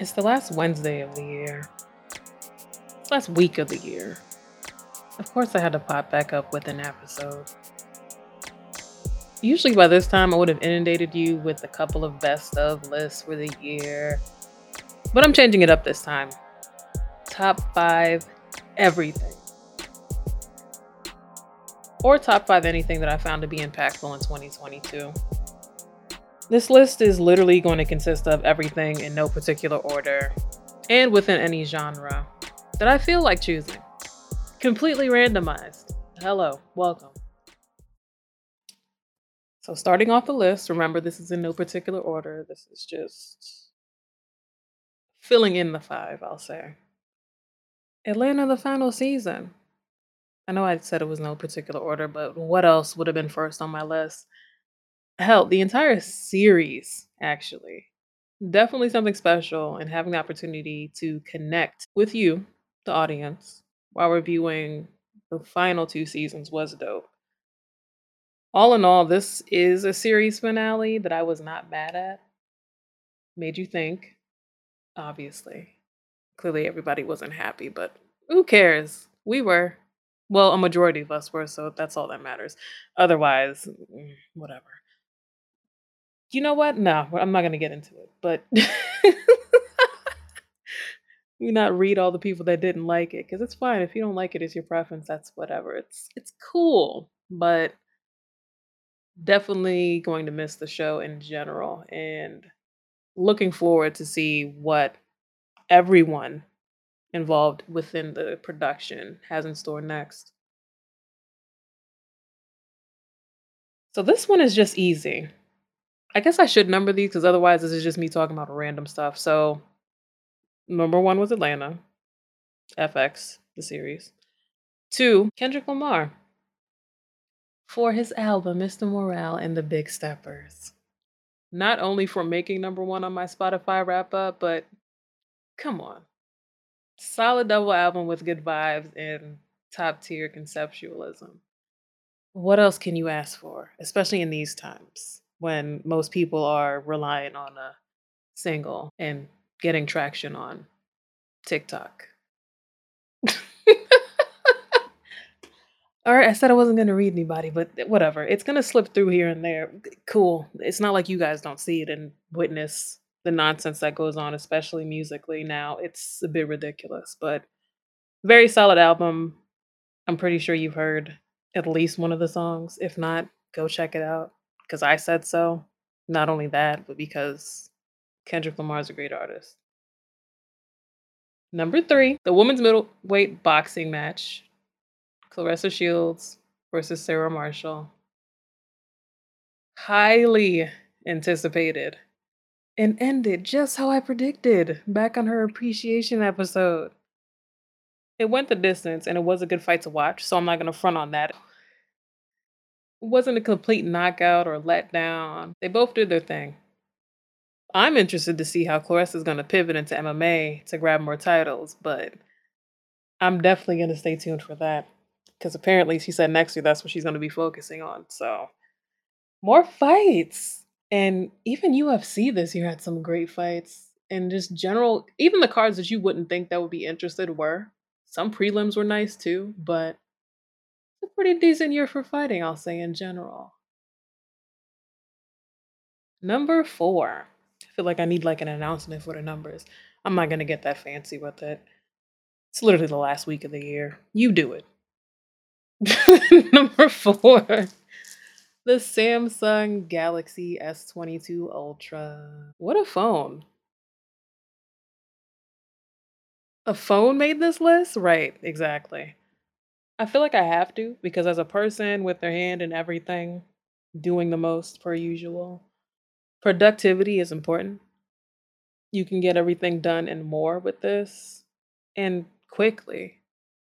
It's the last Wednesday of the year. It's last week of the year. Of course, I had to pop back up with an episode. Usually by this time, I would have inundated you with a couple of best of lists for the year. But I'm changing it up this time. Top 5 everything. Or top 5 anything that I found to be impactful in 2022. This list is literally going to consist of everything in no particular order and within any genre that I feel like choosing. Completely randomized. Hello, welcome. So starting off the list, remember this is in no particular order. This is just filling in the 5, I'll say. Atlanta, the final season. I know I said it was no particular order, but what else would have been first on my list? Hell, the entire series, actually. Definitely something special, and having the opportunity to connect with you, the audience, while reviewing the final 2 seasons was dope. All in all, this is a series finale that I was not mad at. Made you think, obviously. Clearly, everybody wasn't happy, but who cares? We were. Well, a majority of us were, so that's all that matters. Otherwise, whatever. You know what? No, I'm not going to get into it, but you not read all the people that didn't like it because it's fine if you don't like it. It's your preference. That's whatever. It's cool, but definitely going to miss the show in general, and looking forward to see what everyone involved within the production has in store next. So this one is just easy. I guess I should number these because otherwise this is just me talking about random stuff. So number 1 was Atlanta, FX, the series. 2, Kendrick Lamar for his album Mr. Morale and the Big Steppers. Not only for making number 1 on my Spotify wrap up, but come on. Solid double album with good vibes and top tier conceptualism. What else can you ask for, especially in these times when most people are relying on a single and getting traction on TikTok? All right, I said I wasn't going to read anybody, but whatever. It's going to slip through here and there. Cool. It's not like you guys don't see it and witness the nonsense that goes on, especially musically now. It's a bit ridiculous, but very solid album. I'm pretty sure you've heard at least one of the songs. If not, go check it out because I said so. Not only that, but because Kendrick Lamar is a great artist. Number 3, the women's middleweight boxing match. Clarissa Shields versus Sarah Marshall. Highly anticipated and ended just how I predicted back on her appreciation episode. It went the distance and it was a good fight to watch, so I'm not going to front on that. It wasn't a complete knockout or letdown. They both did their thing. I'm interested to see how Clarissa's going to pivot into MMA to grab more titles, but I'm definitely going to stay tuned for that because apparently she said next year that's what she's going to be focusing on. So, more fights. And even UFC this year had some great fights. And just general, even the cards that you wouldn't think that would be interested were. Some prelims were nice too, but it's a pretty decent year for fighting, I'll say in general. Number 4. I feel like I need like an announcement for the numbers. I'm not gonna get that fancy with it. It's literally the last week of the year. You do it. Number 4. The Samsung Galaxy S22 Ultra. What a phone. A phone made this list? Right, exactly. I feel like I have to because as a person with their hand in everything, doing the most per usual, productivity is important. You can get everything done and more with this and quickly.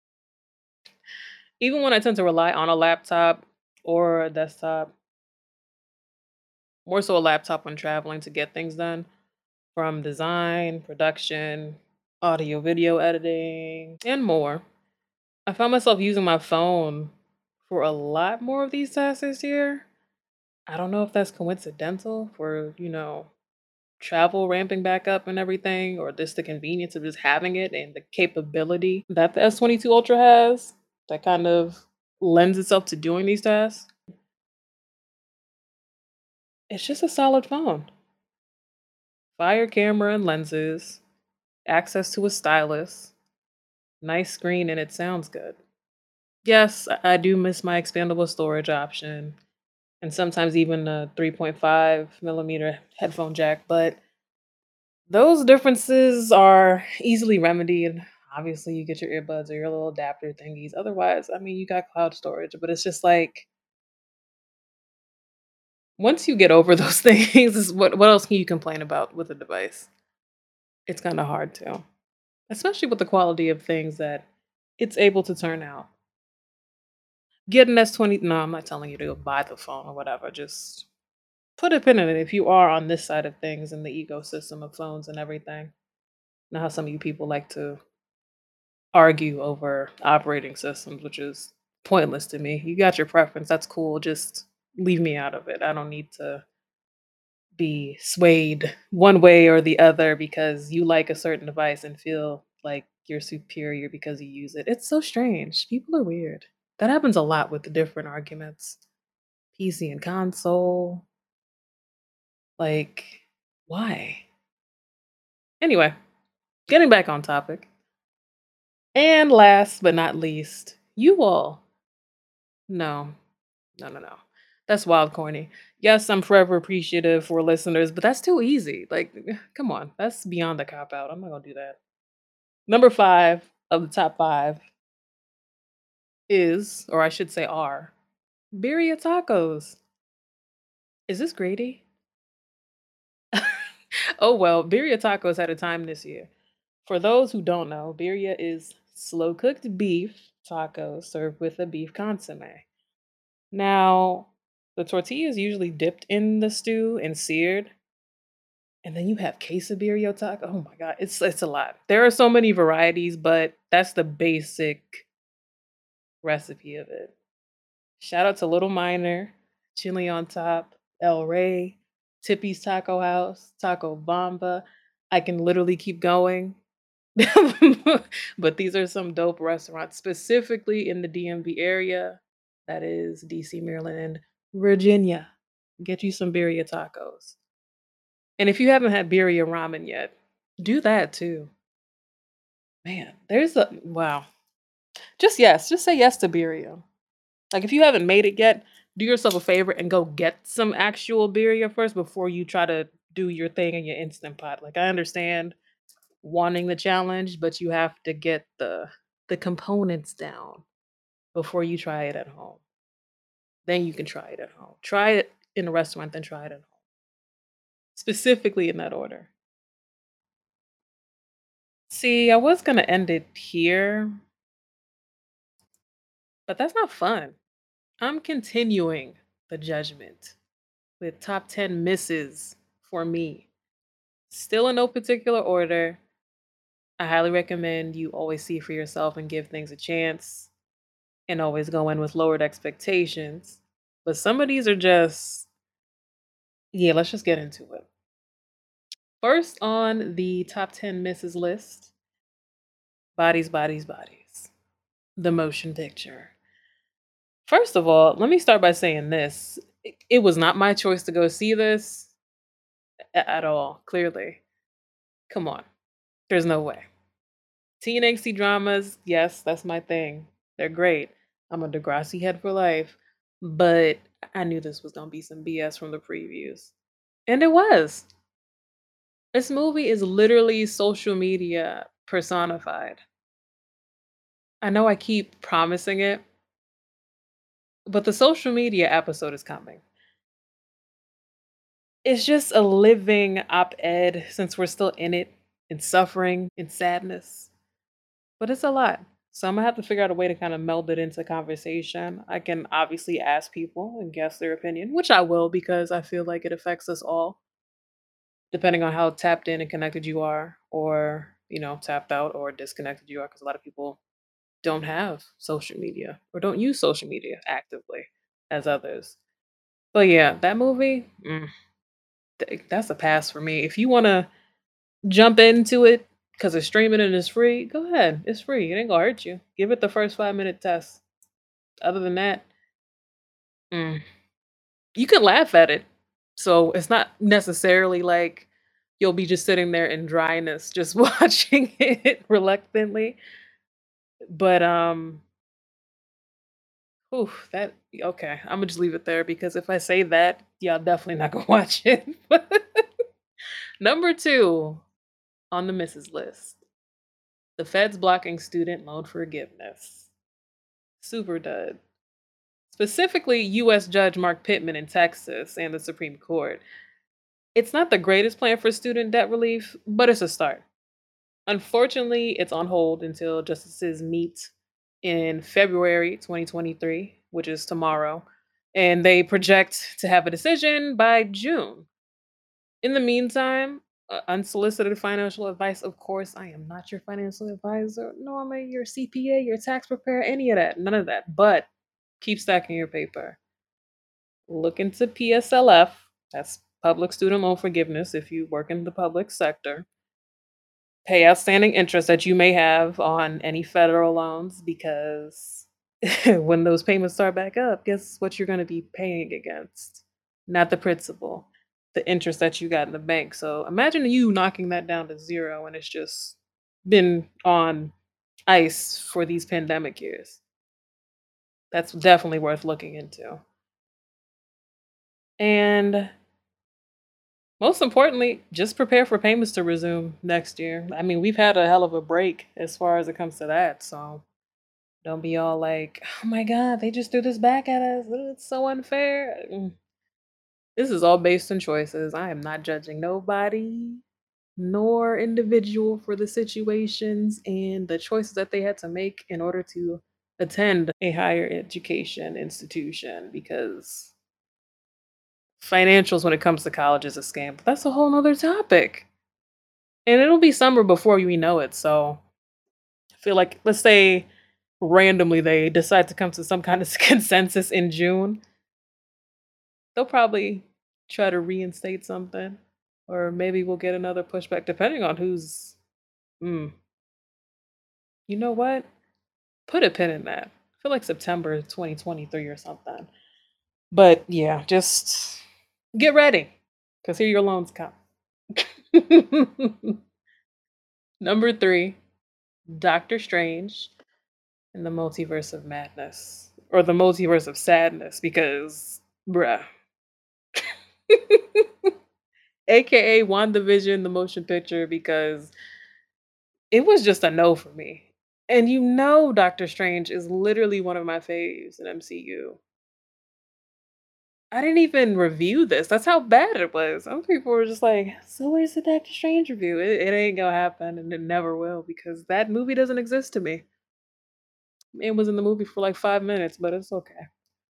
Even when I tend to rely on a laptop or a desktop, more so a laptop when traveling to get things done from design, production, audio, video editing, and more. I found myself using my phone for a lot more of these tasks this year. I don't know if that's coincidental for, travel ramping back up and everything, or just the convenience of just having it and the capability that the S22 Ultra has that kind of lends itself to doing these tasks, it's just a solid phone. Fire camera and lenses, access to a stylus, nice screen, and it sounds good. Yes, I do miss my expandable storage option and sometimes even a 3.5 millimeter headphone jack, but those differences are easily remedied. Obviously, you get your earbuds or your little adapter thingies. Otherwise, I mean, you got cloud storage, but it's just like once you get over those things, what else can you complain about with a device? It's kind of hard to, especially with the quality of things that it's able to turn out. Get an S20. No, I'm not telling you to go buy the phone or whatever. Just put a pin in it if you are on this side of things in the ecosystem of phones and everything. Know how some of you people like to argue over operating systems, which is pointless to me. You got your preference, that's cool. Just leave me out of it. I don't need to be swayed one way or the other because you like a certain device and feel like you're superior because you use it. It's so strange. People are weird. That happens a lot with the different arguments. PC and console. Like, why? Anyway, getting back on topic. And last but not least, you all. No, no. That's wild corny. Yes, I'm forever appreciative for listeners, but that's too easy. Like, come on, that's beyond the cop out. I'm not gonna do that. Number 5 of the top 5 is, or I should say are, birria tacos. Is this Grady? Oh well, birria tacos had a time this year. For those who don't know, birria is slow cooked beef tacos served with a beef consomme. Now, the tortilla is usually dipped in the stew and seared, and then you have quesadilla taco. Oh my god, it's a lot. There are so many varieties, but that's the basic recipe of it. Shout out to Little Minor, Chili on Top, El Rey, Tippy's Taco House, Taco Bamba. I can literally keep going. But these are some dope restaurants, specifically in the DMV area. That is DC, Maryland, and Virginia. Get you some birria tacos. And if you haven't had birria ramen yet, do that too. Man, there's a wow. Just say yes to birria. Like if you haven't made it yet, do yourself a favor and go get some actual birria first before you try to do your thing in your instant pot. Like I understand wanting the challenge, but you have to get the components down before you try it at home. Then you can try it at home. Try it in a restaurant, then try it at home. Specifically in that order. See, I was gonna end it here, but that's not fun. I'm continuing the judgment with top 10 misses for me. Still in no particular order. I highly recommend you always see for yourself and give things a chance and always go in with lowered expectations. But some of these are just, yeah, let's just get into it. First on the top 10 misses list, Bodies. The motion picture. First of all, let me start by saying this. It was not my choice to go see this at all, clearly. Come on. There's no way. Teen angsty dramas, yes, that's my thing. They're great. I'm a Degrassi head for life. But I knew this was going to be some BS from the previews. And it was. This movie is literally social media personified. I know I keep promising it, but the social media episode is coming. It's just a living op ed since we're still in it, in suffering, in sadness. But it's a lot. So I'm gonna have to figure out a way to kind of meld it into conversation. I can obviously ask people and guess their opinion, which I will because I feel like it affects us all, depending on how tapped in and connected you are, or, tapped out or disconnected you are, because a lot of people don't have social media or don't use social media actively as others. But yeah, that movie, That's a pass for me. If you wanna jump into it because it's streaming and it's free, go ahead. It's free. It ain't gonna hurt you. Give it the first 5-minute test. Other than that, mm, you can laugh at it. So it's not necessarily like you'll be just sitting there in dryness just watching it reluctantly. But oof, that okay. I'm gonna just leave it there because if I say that, y'all definitely not gonna watch it. Number two on the misses list, the Fed's blocking student loan forgiveness. Super dud. Specifically, U.S. Judge Mark Pittman in Texas and the Supreme Court. It's not the greatest plan for student debt relief, but it's a start. Unfortunately, it's on hold until justices meet in February 2023, which is tomorrow, and they project to have a decision by June. In the meantime, unsolicited financial advice, of course, I am not your financial advisor, nor am I your CPA, your tax preparer, any of that, none of that. But keep stacking your paper. Look into PSLF, that's public student loan forgiveness if you work in the public sector. Pay outstanding interest that you may have on any federal loans because when those payments start back up, guess what you're going to be paying against? Not the principal, the interest that you got in the bank. So imagine you knocking that down to zero and it's just been on ice for these pandemic years. That's definitely worth looking into. And most importantly, just prepare for payments to resume next year. I mean, we've had a hell of a break as far as it comes to that. So don't be all like, oh my God, they just threw this back at us. It's so unfair. This is all based on choices. I am not judging nobody nor individual for the situations and the choices that they had to make in order to attend a higher education institution because financials when it comes to college is a scam. But that's a whole nother topic. And it'll be summer before we know it. So I feel like, let's say randomly they decide to come to some kind of consensus in June, they'll probably try to reinstate something. Or maybe we'll get another pushback, depending on who's. Mm, you know what? Put a pin in that. I feel like September 2023 or something. But yeah, just get ready because here your loans come. Number three, Doctor Strange and the Multiverse of Madness. Or the Multiverse of Sadness because, bruh. AKA WandaVision, the motion picture, because it was just a no for me. And you know Doctor Strange is literally one of my faves in MCU. I didn't even review this. That's how bad it was. Some people were just like, "So where's the Doctor Strange review?" It ain't gonna happen, and it never will because that movie doesn't exist to me. It was in the movie for like 5 minutes, but it's okay.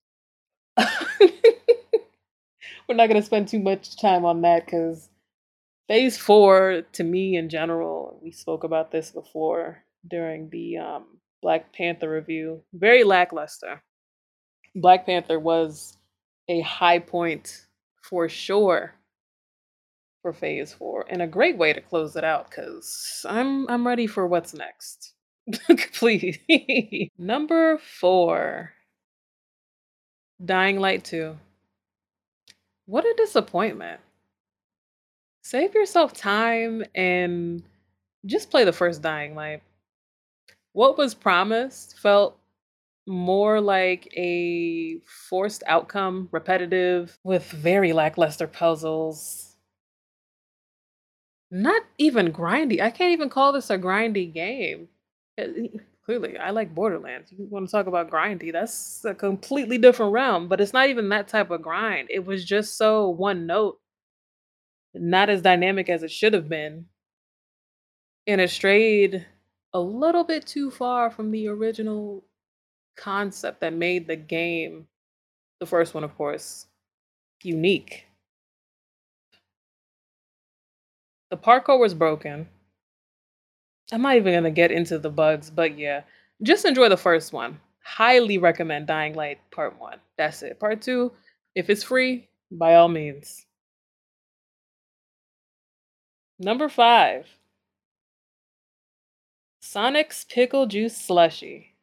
We're not gonna spend too much time on that because Phase 4, to me in general, we spoke about this before during the Black Panther review. Very lackluster. Black Panther was a high point for sure for Phase 4 and a great way to close it out because I'm ready for what's next. Please. Number 4, Dying Light 2. What a disappointment. Save yourself time and just play the first Dying Light. What was promised felt more like a forced outcome, repetitive, with very lackluster puzzles. Not even grindy. I can't even call this a grindy game. Clearly, I like Borderlands. You want to talk about grindy? That's a completely different realm, but it's not even that type of grind. It was just so one note, not as dynamic as it should have been, and it strayed a little bit too far from the original concept that made the game, the first one, of course, unique. The parkour was broken. I'm not even gonna get into the bugs, but yeah, just enjoy the first one. Highly recommend Dying Light Part 1. That's it. Part 2, if it's free, by all means. Number 5, Sonic's pickle juice slushy.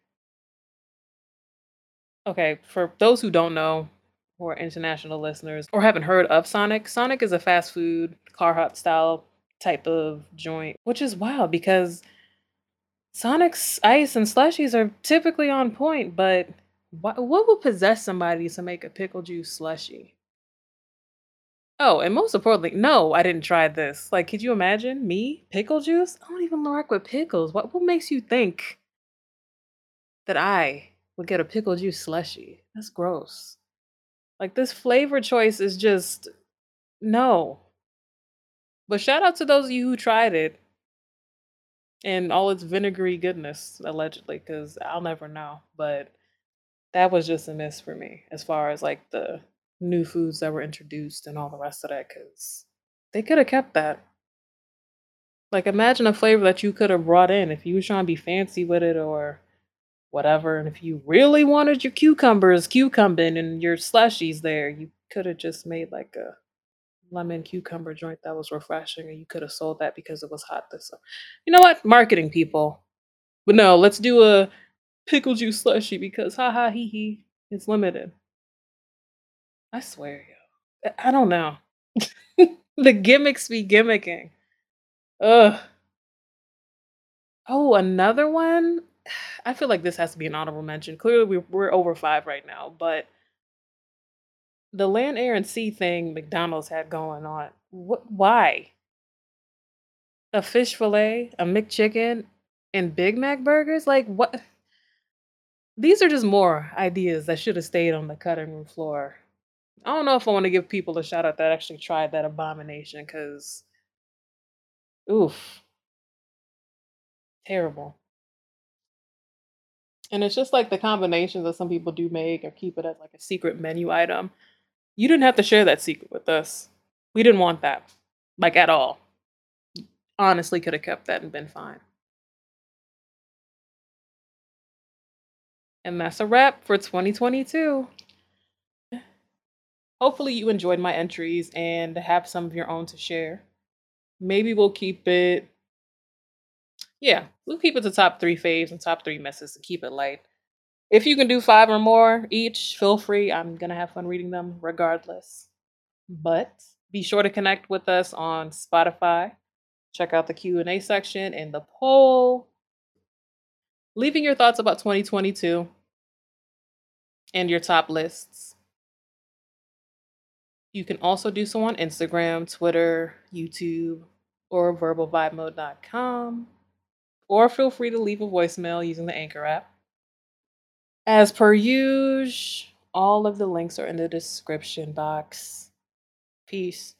Okay, for those who don't know, who are international listeners or haven't heard of Sonic, Sonic is a fast food, car hop style type of joint, which is wild because Sonic's ice and slushies are typically on point, but what would possess somebody to make a pickle juice slushy? Oh, and most importantly, no, I didn't try this. Like, could you imagine me pickle juice? I don't even rock with pickles. What makes you think that I would get a pickle juice slushy? That's gross. Like this flavor choice is just no. But shout out to those of you who tried it and all its vinegary goodness, allegedly, because I'll never know. But that was just a miss for me as far as like the new foods that were introduced and all the rest of that, because they could have kept that. Like imagine a flavor that you could have brought in if you were trying to be fancy with it or whatever. And if you really wanted your cucumbers cucumbing and your slushies there, you could have just made like a lemon cucumber joint that was refreshing and you could have sold that because it was hot this summer. You know what? Marketing people. But no, let's do a pickle juice slushy because ha ha hee hee. It's limited. I swear, yo. I don't know. The gimmicks be gimmicking. Ugh. Oh, another one? I feel like this has to be an honorable mention. Clearly, we're over 5 right now, but the land, air, and sea thing McDonald's had going on. What? Why? A fish fillet, a McChicken, and Big Mac burgers? Like, what? These are just more ideas that should have stayed on the cutting room floor. I don't know if I want to give people a shout out that actually tried that abomination because, oof, terrible. And it's just like the combinations that some people do make or keep it as like a secret menu item. You didn't have to share that secret with us. We didn't want that, like at all. Honestly, could have kept that and been fine. And that's a wrap for 2022. Hopefully, you enjoyed my entries and have some of your own to share. Maybe we'll keep it, yeah, we'll keep it to top 3 faves and top 3 misses to keep it light. If you can do 5 or more each, feel free. I'm going to have fun reading them regardless. But be sure to connect with us on Spotify. Check out the Q&A section and the poll, leaving your thoughts about 2022 and your top lists. You can also do so on Instagram, Twitter, YouTube, or verbalvibemode.com. Or feel free to leave a voicemail using the Anchor app. As per usual, all of the links are in the description box. Peace.